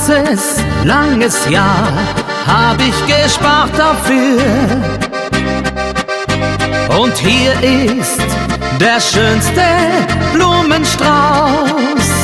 langes Jahr hab ich gespart dafür. Und hier ist der schönste Blumenstrauß.